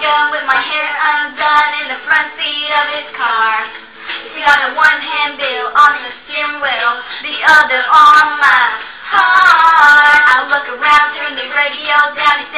shotgun with my hair undone in the front seat of his car. He got a one-hand bill on the steering wheel, the other on my heart. I look around, turn the radio down.